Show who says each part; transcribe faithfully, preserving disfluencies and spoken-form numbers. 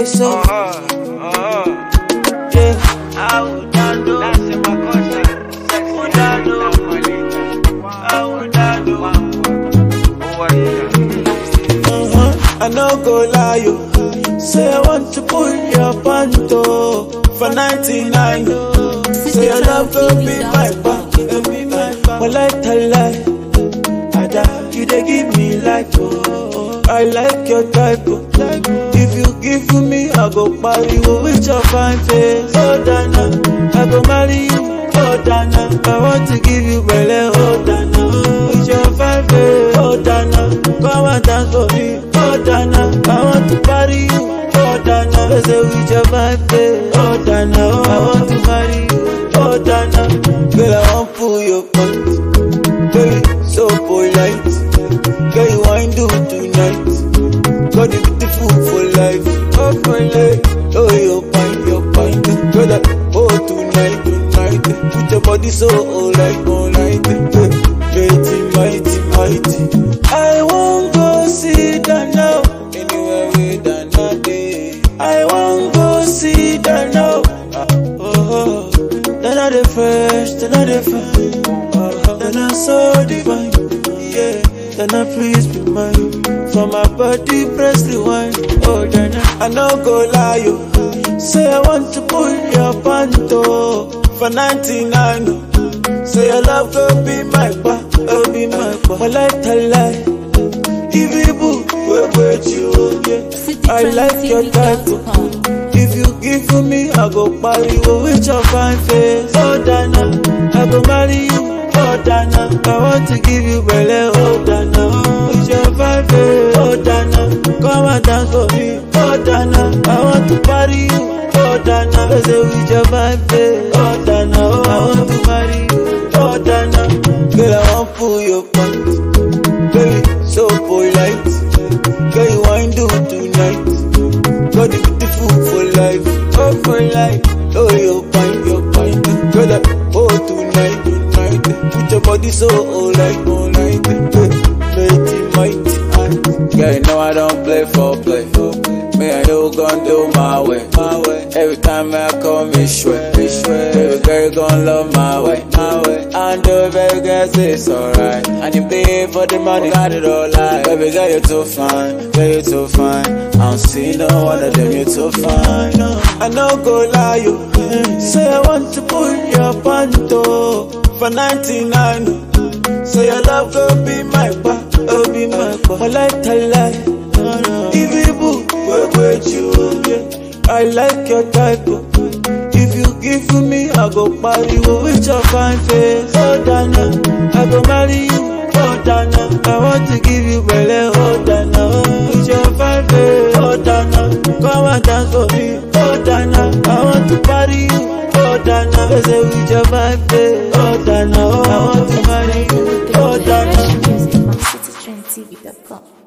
Speaker 1: say so. Yeah. I would not do. That's in my culture. Sex would not do. I would not do. Uh-huh. I no go lie you. Say I want to put your panto for ninety-nine. Say your love will be my back. But like a lie, you dey give me life. I like your type. If you give me, I go marry you with your fine face. Oh Dana, I go marry you. Oh Dana, I want to give you belly. Oh Dana, with your fine face. Oh Dana, come and dance for me. Oh Dana, I want to marry you. Oh Dana, I say with your fine face. Oh Dana, I want to marry you. Oh Dana, girl I want pull your butt. Girl so polite. Girl you wine do tonight. Got the beautiful for life. Oh for life. Oh your pint, your pint. Girl that oh tonight, tonight. Put your body so alright, alright. Mighty, mighty, mighty. I won't go see that now. Anywhere with Dana day. I won't go see that now. Oh, Dana the fresh, Dana the fine. Oh, Dana so divine. Yeah, Dana please be mine. For my body press the wine. Oh Dana, I no go lie you. Say I want to put your panto for ninety-nine. Say your love will be my back, will be my back. But like a lie, if you boo, we're with you. Yeah, I like your type. If you give me, I go marry you with your fine face. Oh Dana, I go marry you. Oh Dana, I want to give you belly. Oh Dana, with your fine face. Oh Dana, come and dance for me. Oh Dana, I want to party you. Oh Dana, I say with your fine face. Oh Dana, oh, I want to marry you. Oh Dana, girl I want pull your pants. Girl so polite. Girl you wine do tonight. Got the beautiful for life. Oh for life. Oh your pint, your pint. Girl that oh tonight, tonight. Put your body so alright, alright. Mighty, mighty.
Speaker 2: Yeah, you know I don't play for play. Me I do gon' do my way, my way. Every time I call me sweat, me sweat. Baby girl, you gon' love my way, my way. And do it, baby girl, say it's alright. And you pay for the money, got it all like. Baby girl, you're too fine, girl, you're too fine. I don't see no one of them, you're too fine. No.
Speaker 1: I no go lie you. Say I want to put your panto for ninety-nine. Say your love will be my back, will be my back. But like a lie, if you boo, we're with you. Yeah. I like your type. If you give me, I go marry you with your fine face. Oh Dana, I go marry you. Oh Dana, I want to give you belly. Oh Dana, with your fine face. Oh Dana, come and dance for me. Oh Dana, I want to party you. Oh Dana, I say with your fine face. Oh Dana, oh, I want to marry you. Oh Dana.
Speaker 3: Music on city trend T V dot com.